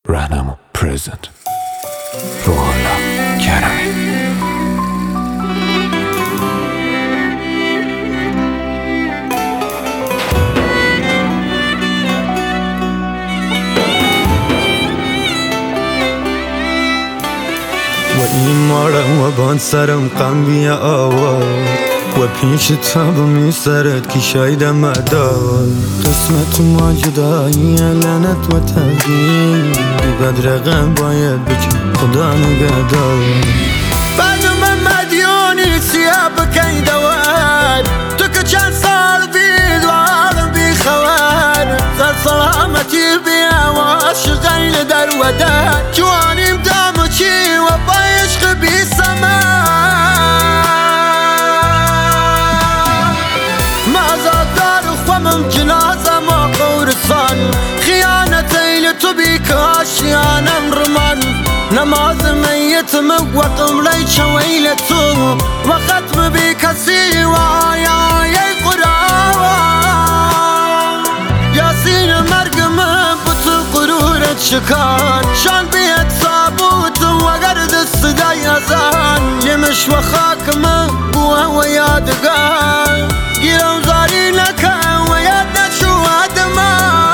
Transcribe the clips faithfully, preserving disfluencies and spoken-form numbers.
راهنما پرزنت روحالله کرمی. و ایمارم و بان سرم قم بیا آوار و پیش تاب می سرت کی شایدم مدار قسمت ما جدایی لعنت و تقدیر بدرقم باید بکن خدا نگهدار برنامه مدیونی سیاه بکی دوار تو که چند سال بید و عالم بی خبر سر سلامتی بی عواش غیل در ودر جوانیم دامو چی و با عشق بی سمر مازادار خوامم جنازم و قورسان خیانتی لتو بی کاشیانم رمان نماز میتم و قملی چویل تو و ختم بی کسی و آیای قرآن یاسین مرگم بطو قرورت شکان شان بیت ثابوت و گرد صدای ازان یمش و خاکم بوه و یادگار گیرم زاری نکن و یاد نشو آدمان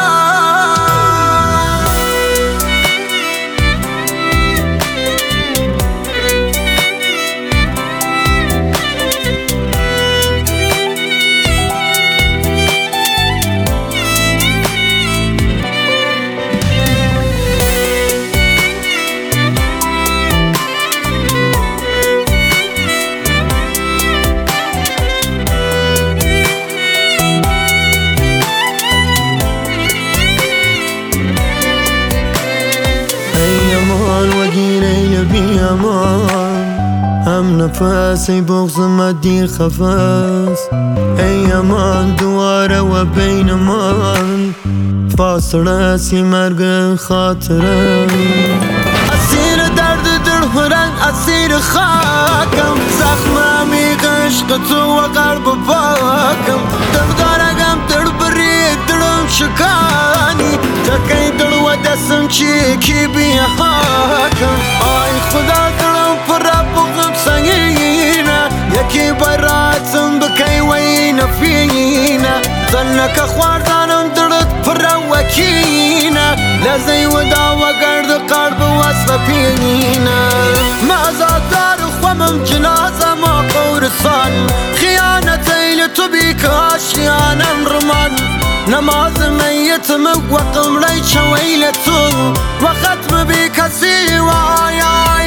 بی امان هم نفس ای بغض مدی خفاس ای امان دواره و بین من فاصله سی مرگ خاطره اسیر درد دل هرن اسیر خاکم زخممی عشق تو و قلب پاکم دل دارگم دل بری دلم شکانی تکی دل و دستم چی کی بی حاکم آی خدا دلم پر بغم سنگینه یکی براتم بکی وی نفینه زنک خواردانم دلت پر وکینه لزی و دا و گرد قلب وصل پینه مازادار خوامم جنازم و قورسان خیانتی لتو بی کاشیانم رمان نماز میتم و قملی چویل تو و ختم بی کسی و آیای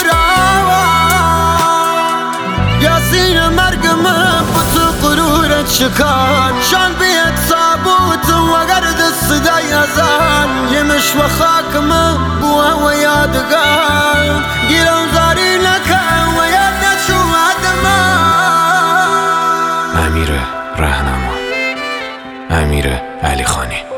قرآن یاسین مرگم بطو قرورت شکان شان بیت ثابوت و گرد صدای ازان یمش و خاکم بوه و یادگار گیرم زاری نکن و یاد نشو آدمان امیر راهنما، امیر علی خانی.